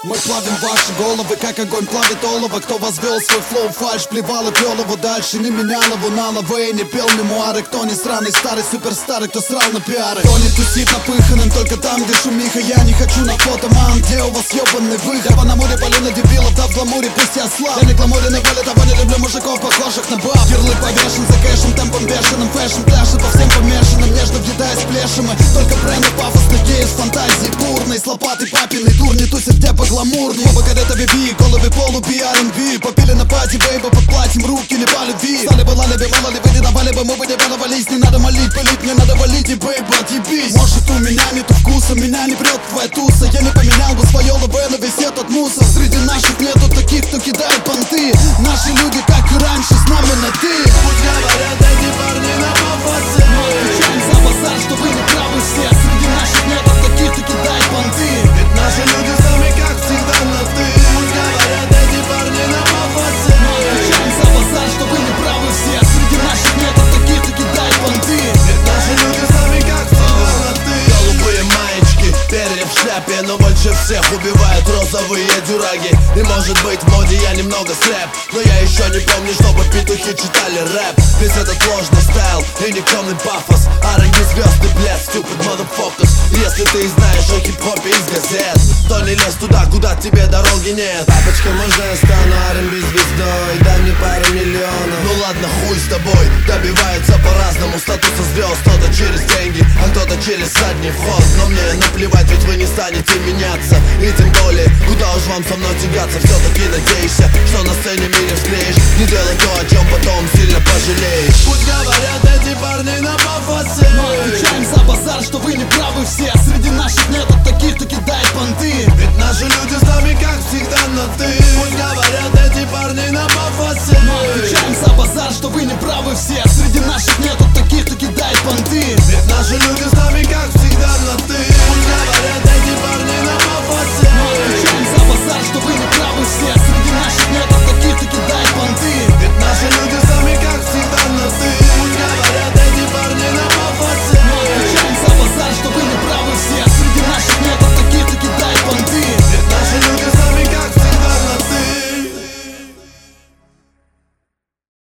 Мы плавим ваши головы, как огонь плавит олово. Кто возвел свой флоу фальш, плевал и пел его дальше. Не менял его на лавы, не пел мемуары. Кто не сраный старый суперстарый, кто срал на пиары. Кто не тусит напыханным, только там, где шумиха. Я не хочу на фото, мам, где у вас ебаный выход? Я на море полю на дебилов, да в гламуре пусть я слаб. Я не гламурен и валит, того не люблю мужиков, похожих на баб. Ярлык повешен за кэшем, темпом бешеным. Фэшн пляшет по всем помешанным, нежно въедаясь плешимы. Только бренды пафосный кейс, фантазии бурной. С лопатой папиной тур не тусит где погламурней. Оба когда-то биби, головы полуби, R&B. Попили на пати, бейба, подплатим руки не по любви. Стали бы лали бы, мало ли вы не давали бы, мы бы не баловались. Не надо молить, пылить, мне надо валить и бейба, отъебись. Может у меня нету вкуса, меня не прет твоя туса. Я не поменял бы свое лобе на весь этот мусор. Среди наших нету таких, кто кидает понты. Наши люди, как и раньше, с нами на ты. Пусть говорят эти парни на пафосе. Мы отвечаем за базар, что вы не правы все. Среди наших нету таких, кто кидает понты. Ведь наши люди с нами, как всегда, на ты. Пусть говорят эти парни на пафосе. Мы отвечаем за базар, что вы не правы все. Среди наших нету таких, кто кидает понты. Ведь наши люди с нами, как всегда, на ты. Голубые маечки, перья в шляпе, но больше всех убивают розовые дюраги. И может быть в моде я немного слеп, но я еще не помню, чтобы петухи читали рэп. Весь этот ложный стайл и никчемный пафос, R&B звезды, блядь, stupid motherfuckers. Если ты знаешь о хип-хопе из газет, то не лезь туда, куда тебе дороги нет. Папочка, можно я стану R&B звездой? Дай мне пару миллионов. Ну ладно, хуй с тобой. Добиваются по-разному статуса звезд. Кто-то через деньги, а кто-то через задний вход. Но мне наплевать, ведь вы не станете меняться. И тем более, куда уж вам со мной тягаться. Все-таки надеешься, что на сцене меня встретишь. Не делай то, о чем